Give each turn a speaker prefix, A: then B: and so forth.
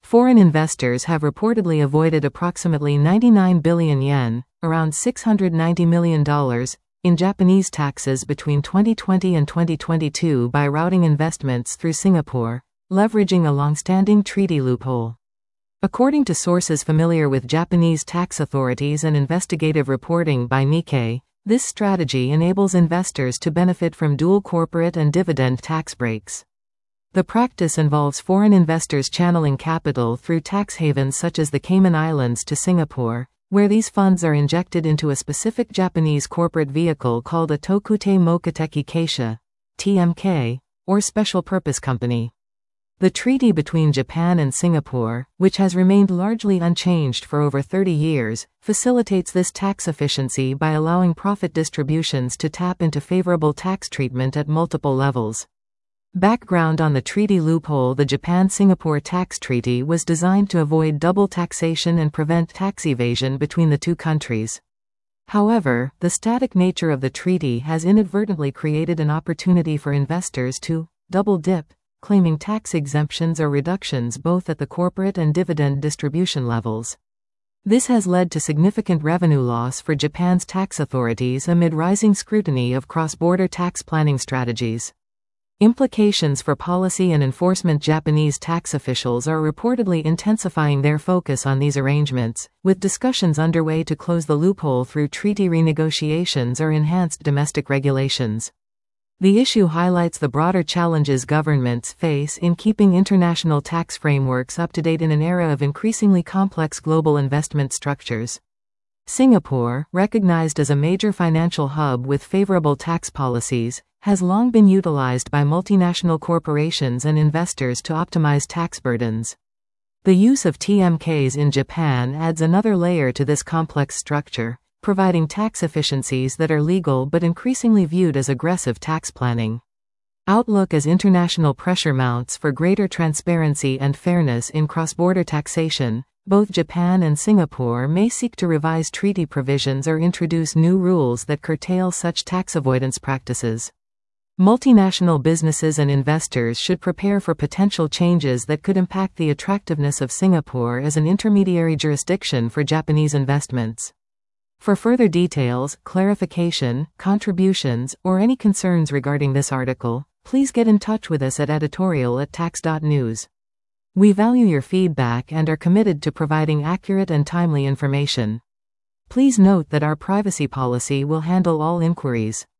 A: Foreign investors have reportedly avoided approximately 99 billion yen, around $690 million, in Japanese taxes between 2020 and 2022 by routing investments through Singapore, leveraging a long-standing treaty loophole. According to sources familiar with Japanese tax authorities and investigative reporting by Nikkei, this strategy enables investors to benefit from dual corporate and dividend tax breaks. The practice involves foreign investors channeling capital through tax havens such as the Cayman Islands to Singapore, where these funds are injected into a specific Japanese corporate vehicle called a Tokutei Mokateki Keisha, TMK, or Special Purpose Company. The treaty between Japan and Singapore, which has remained largely unchanged for over 30 years, facilitates this tax efficiency by allowing profit distributions to tap into favorable tax treatment at multiple levels. Background on the treaty loophole: the Japan-Singapore Tax Treaty was designed to avoid double taxation and prevent tax evasion between the two countries. However, the static nature of the treaty has inadvertently created an opportunity for investors to double dip, claiming tax exemptions or reductions both at the corporate and dividend distribution levels. This has led to significant revenue loss for Japan's tax authorities amid rising scrutiny of cross-border tax planning strategies. Implications for policy and enforcement: Japanese tax officials are reportedly intensifying their focus on these arrangements, with discussions underway to close the loophole through treaty renegotiations or enhanced domestic regulations. The issue highlights the broader challenges governments face in keeping international tax frameworks up to date in an era of increasingly complex global investment structures. Singapore, recognized as a major financial hub with favorable tax policies, has long been utilized by multinational corporations and investors to optimize tax burdens. The use of TMKs in Japan adds another layer to this complex structure, providing tax efficiencies that are legal but increasingly viewed as aggressive tax planning. Outlook: as international pressure mounts for greater transparency and fairness in cross-border taxation, both Japan and Singapore may seek to revise treaty provisions or introduce new rules that curtail such tax avoidance practices. Multinational businesses and investors should prepare for potential changes that could impact the attractiveness of Singapore as an intermediary jurisdiction for Japanese investments. For further details, clarification, contributions, or any concerns regarding this article, please get in touch with us at editorial@tax.news. We value your feedback and are committed to providing accurate and timely information. Please note that our privacy policy will handle all inquiries.